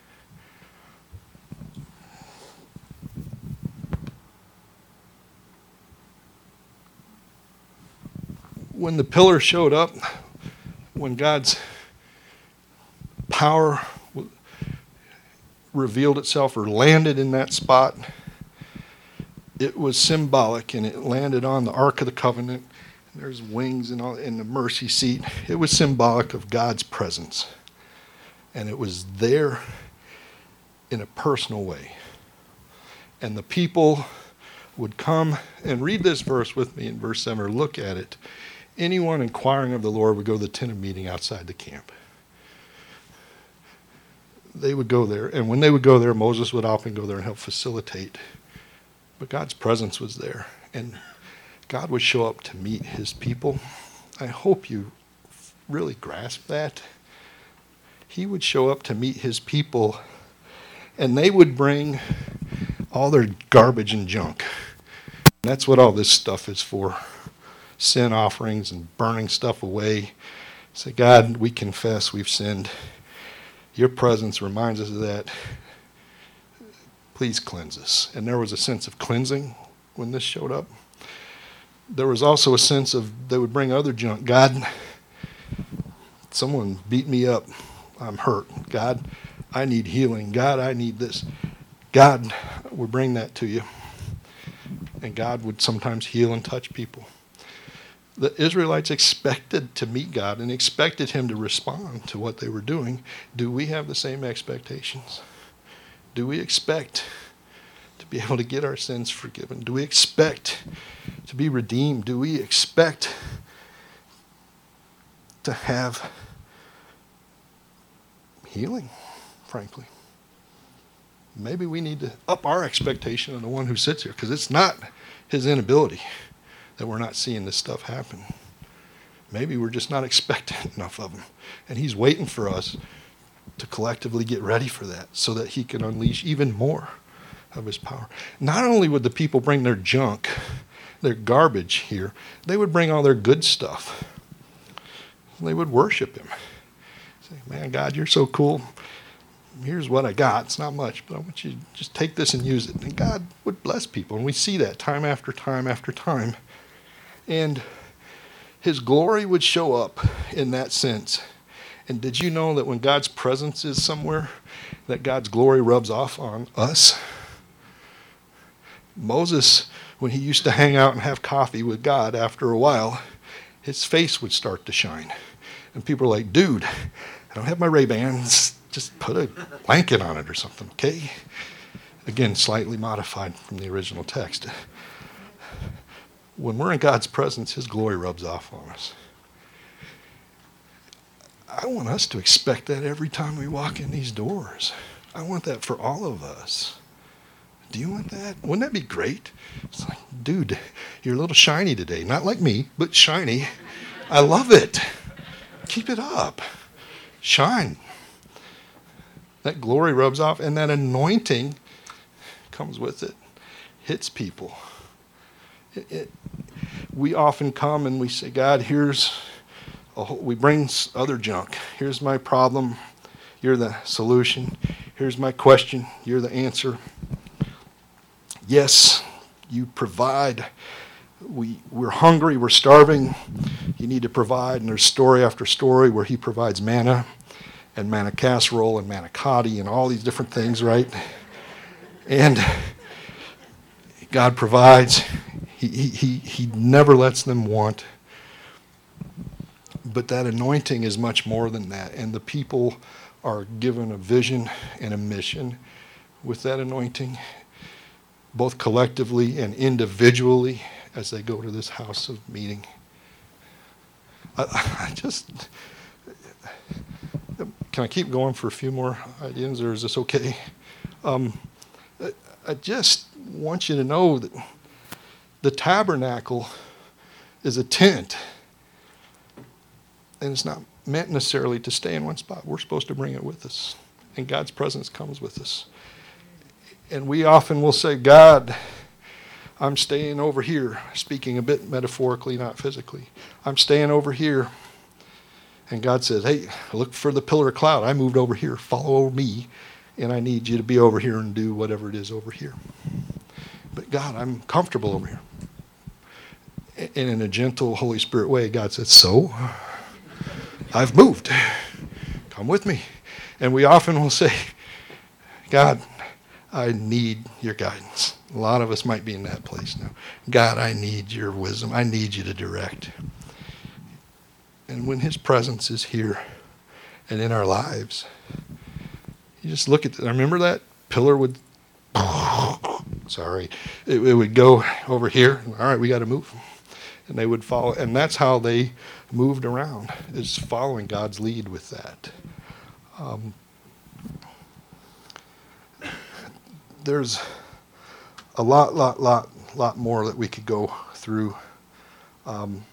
B: When the pillar showed up, when God's power revealed itself or landed in that spot, it was symbolic, and it landed on the Ark of the Covenant. There's wings and all in the mercy seat. It was symbolic of God's presence, and it was there in a personal way. And the people would come and read this verse with me in verse seven, or look at it. Anyone inquiring of the Lord would go to the tent of meeting outside the camp. They would go there, and when they would go there, Moses would often go there and help facilitate. But God's presence was there, and God would show up to meet his people. I hope you really grasp that. He would show up to meet his people, and they would bring all their garbage and junk. And that's what all this stuff is for. Sin offerings and burning stuff away. Say, God, we confess we've sinned. Your presence reminds us of that. Please cleanse us. And there was a sense of cleansing when this showed up. There was also a sense of they would bring other junk. God, someone beat me up. I'm hurt. God, I need healing. God, I need this. God, we bring that to you. And God would sometimes heal and touch people. The Israelites expected to meet God and expected him to respond to what they were doing. Do we have the same expectations? Do we expect to be able to get our sins forgiven? Do we expect to be redeemed? Do we expect to have healing, frankly? Maybe we need to up our expectation on the one who sits here, because it's not his inability that we're not seeing this stuff happen. Maybe we're just not expecting enough of him. And he's waiting for us to collectively get ready for that so that he can unleash even more of his power. Not only would the people bring their junk, their garbage here, they would bring all their good stuff. They would worship him. Say, man, God, you're so cool. Here's what I got. It's not much, but I want you to just take this and use it. And God would bless people. And we see that time after time after time. And his glory would show up in that sense. And did you know that when God's presence is somewhere, that God's glory rubs off on us? Moses, when he used to hang out and have coffee with God, after a while, his face would start to shine. And people are like, dude, I don't have my Ray-Bans. Just put a blanket on it or something, okay? Again, slightly modified from the original text. When we're in God's presence, his glory rubs off on us. I want us to expect that every time we walk in these doors. I want that for all of us. Do you want that? Wouldn't that be great? It's like, dude, you're a little shiny today. Not like me, but shiny. I love it. Keep it up. Shine. That glory rubs off, and that anointing comes with it. Hits people. It, it, we often come and we say, God, here's... Oh, we bring other junk. Here's my problem. You're the solution. Here's my question. You're the answer. Yes, you provide. We, we're hungry. We're starving. You need to provide. And there's story after story where he provides manna and manna casserole and manicotti and all these different things, right? And God provides. He, he, he, he never lets them want. But that anointing is much more than that. And the people are given a vision and a mission with that anointing, both collectively and individually as they go to this house of meeting. I, I just, can I keep going for a few more ideas, or is this okay? Um, I, I just want you to know that the tabernacle is a tent. And it's not meant necessarily to stay in one spot. We're supposed to bring it with us. And God's presence comes with us. And we often will say, God, I'm staying over here, speaking a bit metaphorically, not physically. I'm staying over here. And God says, hey, look for the pillar of cloud. I moved over here. Follow me. And I need you to be over here and do whatever it is over here. But God, I'm comfortable over here. And in a gentle Holy Spirit way, God says, so? I've moved. Come with me. And we often will say, God, I need your guidance. A lot of us might be in that place now. God, I need your wisdom. I need you to direct. And when his presence is here and in our lives, you just look at, I remember that pillar would, sorry, it, it would go over here. All right, we got to move. And they would follow. And that's how they moved around, is following God's lead with that. Um, there's a lot, lot, lot, lot more that we could go through. Um,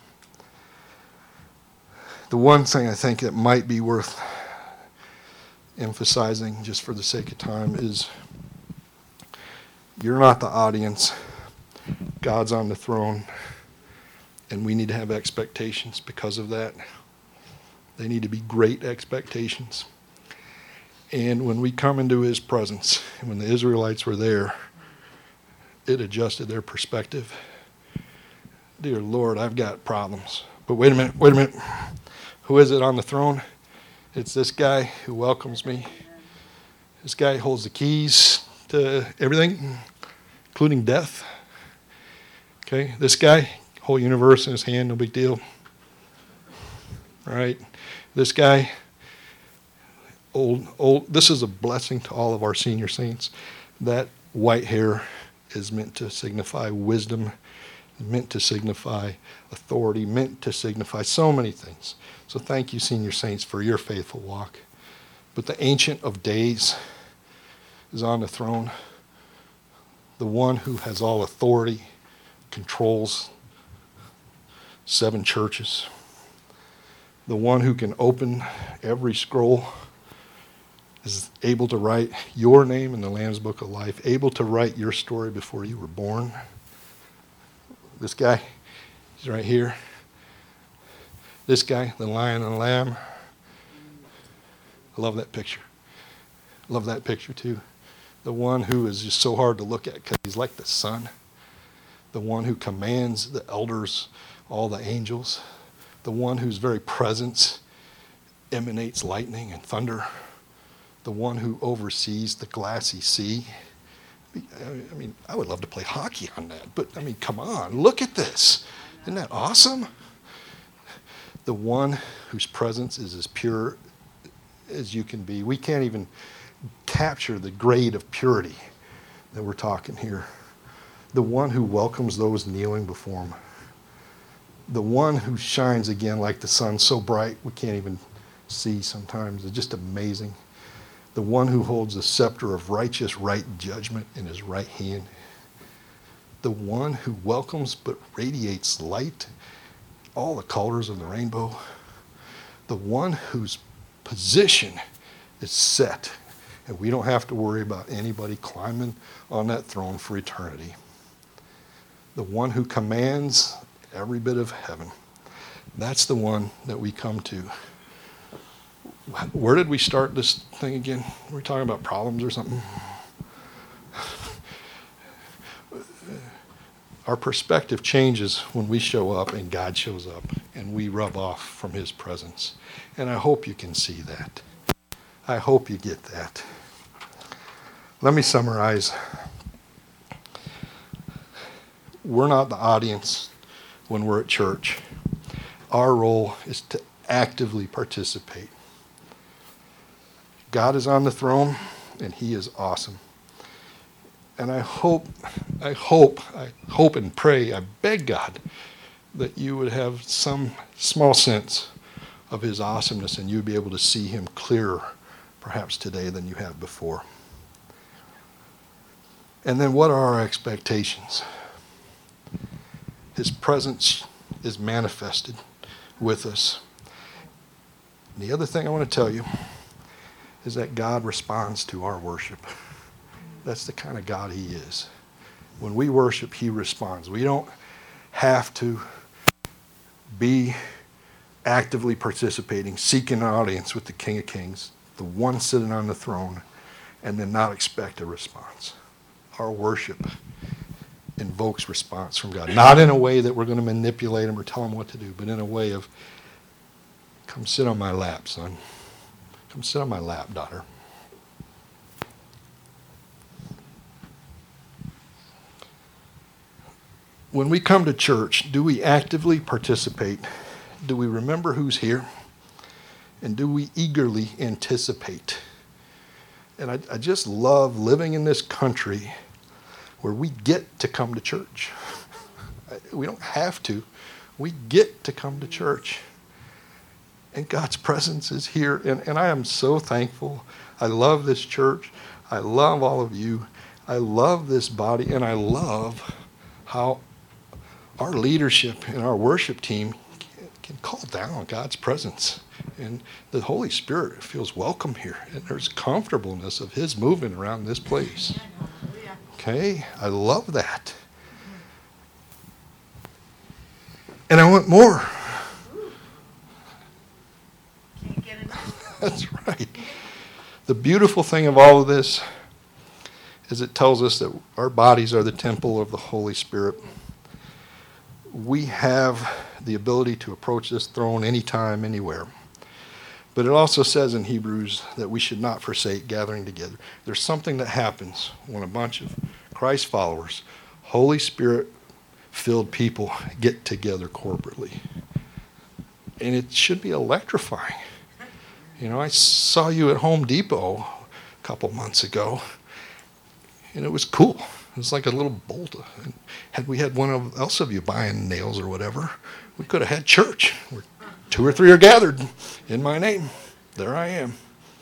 B: the one thing I think that might be worth emphasizing, just for the sake of time, is you're not the audience. God's on the throne. And we need to have expectations because of that. They need to be great expectations. And when we come into his presence, and when the Israelites were there, it adjusted their perspective. Dear Lord, I've got problems. But wait a minute, wait a minute. Who is it on the throne? It's this guy who welcomes me. This guy holds the keys to everything, including death. Okay, this guy, whole universe in his hand, no big deal. Right? This guy, old, old, this is a blessing to all of our senior saints. That white hair is meant to signify wisdom, meant to signify authority, meant to signify so many things. So thank you, senior saints, for your faithful walk. But the Ancient of Days is on the throne. The one who has all authority, controls seven churches. The one who can open every scroll, is able to write your name in the Lamb's Book of Life, able to write your story before you were born. This guy, he's right here. This guy, the Lion and the Lamb. I love that picture. Love that picture too. The one who is just so hard to look at because he's like the sun. The one who commands the elders, all the angels. The one whose very presence emanates lightning and thunder, the one who oversees the glassy sea. I mean, I would love to play hockey on that, but I mean, come on, look at this. Isn't that awesome? The one whose presence is as pure as you can be. We can't even capture the grade of purity that we're talking here. The one who welcomes those kneeling before him. The one who shines again like the sun, so bright we can't even see sometimes. It's just amazing. The one who holds the scepter of righteous right judgment in his right hand. The one who welcomes but radiates light, all the colors of the rainbow. The one whose position is set, and we don't have to worry about anybody climbing on that throne for eternity. The one who commands every bit of heaven. That's the one that we come to. Where did we start this thing again? Were we talking about problems or something? Our perspective changes when we show up and God shows up and we rub off from his presence. And I hope you can see that. I hope you get that. Let me summarize. We're not the audience when we're at church. Our role is to actively participate. God is on the throne, and he is awesome. And I hope, I hope, I hope and pray, I beg God that you would have some small sense of his awesomeness and you'd be able to see him clearer perhaps today than you have before. And then what are our expectations? His presence is manifested with us. And the other thing I want to tell you is that God responds to our worship. That's the kind of God he is. When we worship, he responds. We don't have to be actively participating, seeking an audience with the King of Kings, the one sitting on the throne, and then not expect a response. Our worship invokes response from God. Not in a way that we're going to manipulate him or tell him what to do, but in a way of, come sit on my lap, son. Come sit on my lap, daughter. When we come to church, do we actively participate? Do we remember who's here? And do we eagerly anticipate? And I, I just love living in this country where we get to come to church. We don't have to. We get to come to church. And God's presence is here. And, and I am so thankful. I love this church. I love all of you. I love this body. And I love how our leadership and our worship team can, can call down God's presence. And the Holy Spirit feels welcome here. And there's comfortableness of his moving around this place. Okay? I love that. And I want more.
D: Can't get enough.
B: That's right. The beautiful thing of all of this is it tells us that our bodies are the temple of the Holy Spirit. We have the ability to approach this throne anytime, anywhere. But it also says in Hebrews that we should not forsake gathering together. There's something that happens when a bunch of Christ followers, Holy Spirit-filled people get together corporately. And it should be electrifying. You know, I saw you at Home Depot a couple months ago, and it was cool. It was like a little bolt. And had we had one of else of you buying nails or whatever, we could have had church. Where two or three are gathered in my name. There I am.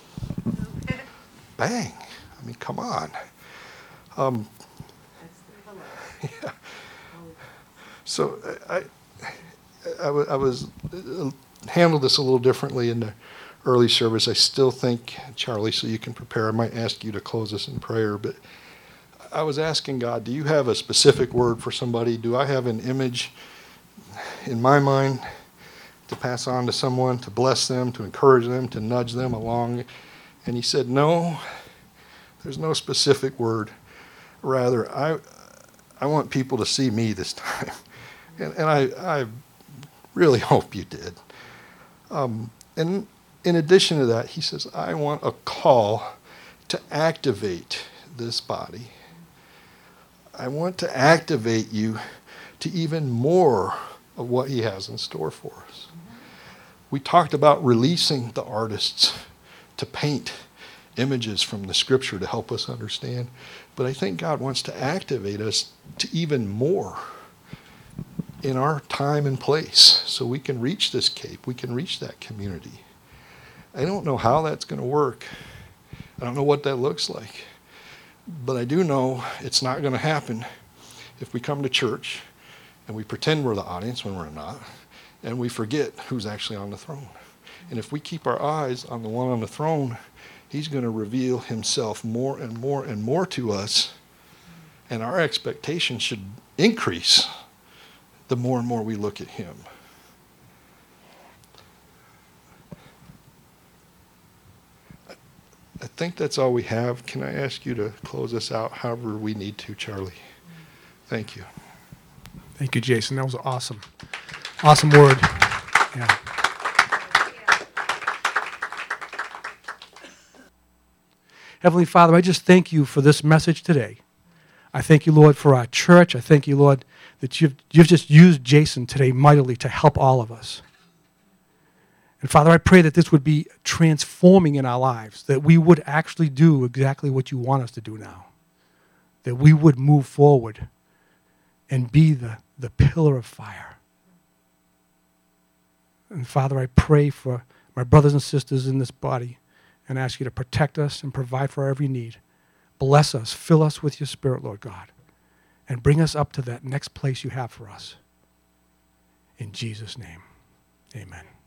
B: Bang. I mean, come on. Um, yeah. So I, I, I was uh, handled this a little differently in the early service. I still think, Charlie, so you can prepare, I might ask you to close us in prayer, but I was asking God, do you have a specific word for somebody? Do I have an image in my mind to pass on to someone, to bless them, to encourage them, to nudge them along? And he said, no, there's no specific word. Rather, I I want people to see me this time. And, and I, I really hope you did. Um, and in addition to that, he says, I want a call to activate this body. I want to activate you to even more of what he has in store for us. We talked about releasing the artists to paint images from the scripture to help us understand. But I think God wants to activate us to even more in our time and place so we can reach this cape, we can reach that community. I don't know how that's going to work. I don't know what that looks like. But I do know it's not going to happen if we come to church and we pretend we're the audience when we're not, and we forget who's actually on the throne. And if we keep our eyes on the one on the throne, he's going to reveal himself more and more and more to us, and our expectations should increase the more and more we look at him. I think that's all we have. Can I ask you to close us out however we need to, Charlie? Thank you.
A: Thank you, Jason. That was awesome. Awesome word. Yeah. Heavenly Father, I just thank you for this message today. I thank you, Lord, for our church. I thank you, Lord, that you've, you've just used Jason today mightily to help all of us. And Father, I pray that this would be transforming in our lives, that we would actually do exactly what you want us to do now, that we would move forward and be the, the pillar of fire. And Father, I pray for my brothers and sisters in this body and ask you to protect us and provide for our every need. Bless us, fill us with your Spirit, Lord God, and bring us up to that next place you have for us. In Jesus' name, amen.